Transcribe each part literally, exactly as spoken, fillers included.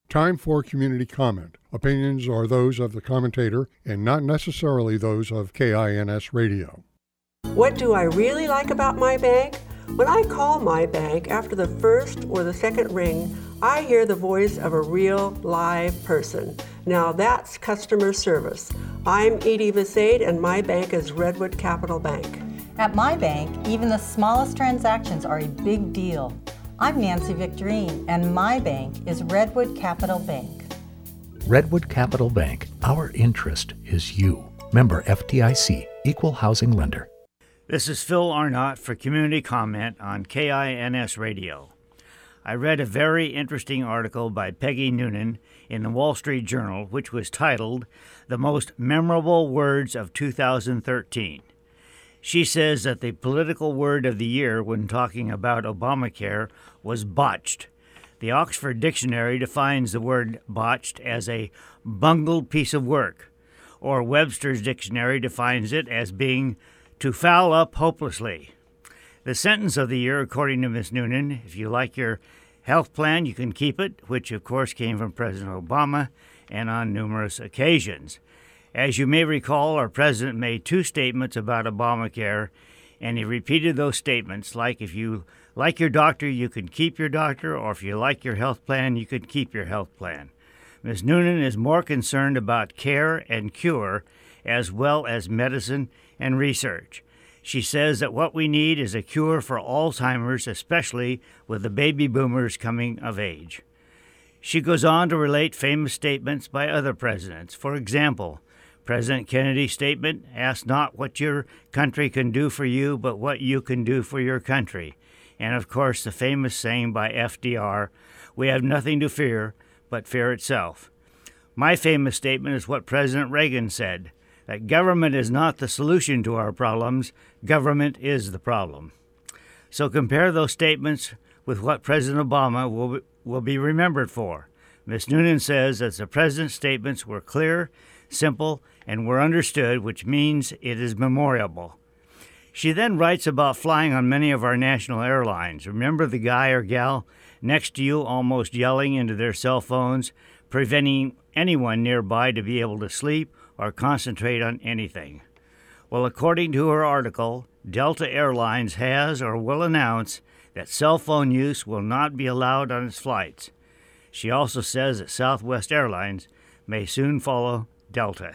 Time for community comment. Opinions are those of the commentator and not necessarily those of K I N S Radio. What do I really like about my bank? When I call my bank after the first or the second ring, I hear the voice of a real live person. Now that's customer service. I'm Edie Visade and my bank is Redwood Capital Bank. At my bank, even the smallest transactions are a big deal. I'm Nancy Victorine, and my bank is Redwood Capital Bank. Redwood Capital Bank, our interest is you. Member F D I C, Equal Housing Lender. This is Phil Arnott for Community Comment on K I N S Radio. I read a very interesting article by Peggy Noonan in the Wall Street Journal, which was titled, The Most Memorable Words of two thousand thirteen. She says that the political word of the year when talking about Obamacare was botched. The Oxford Dictionary defines the word botched as a bungled piece of work, or Webster's Dictionary defines it as being to foul up hopelessly. The sentence of the year, according to Miz Noonan, if you like your health plan, you can keep it, which of course came from President Obama and on numerous occasions. As you may recall, our president made two statements about Obamacare, and he repeated those statements like if you like your doctor, you can keep your doctor, or if you like your health plan, you can keep your health plan. Miz Noonan is more concerned about care and cure as well as medicine and research. She says that what we need is a cure for Alzheimer's, especially with the baby boomers coming of age. She goes on to relate famous statements by other presidents. For example, President Kennedy's statement, ask not what your country can do for you, but what you can do for your country. And of course, the famous saying by F D R, we have nothing to fear but fear itself. My famous statement is what President Reagan said, that government is not the solution to our problems, government is the problem. So compare those statements with what President Obama will, will be remembered for. Miz Noonan says that the president's statements were clear, simple, and were understood, which means it is memorable. She then writes about flying on many of our national airlines. Remember the guy or gal next to you almost yelling into their cell phones, preventing anyone nearby to be able to sleep or concentrate on anything? Well, according to her article, Delta Airlines has or will announce that cell phone use will not be allowed on its flights. She also says that Southwest Airlines may soon follow Delta.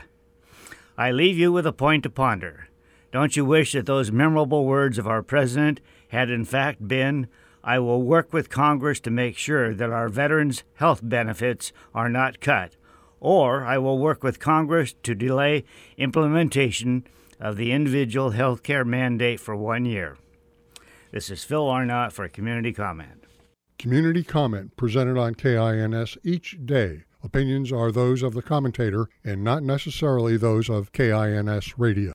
I leave you with a point to ponder. Don't you wish that those memorable words of our president had in fact been, I will work with Congress to make sure that our veterans' health benefits are not cut, or I will work with Congress to delay implementation of the individual health care mandate for one year. This is Phil Arnott for Community Comment. Community comment presented on K I N S each day. Opinions are those of the commentator and not necessarily those of K I N S Radio.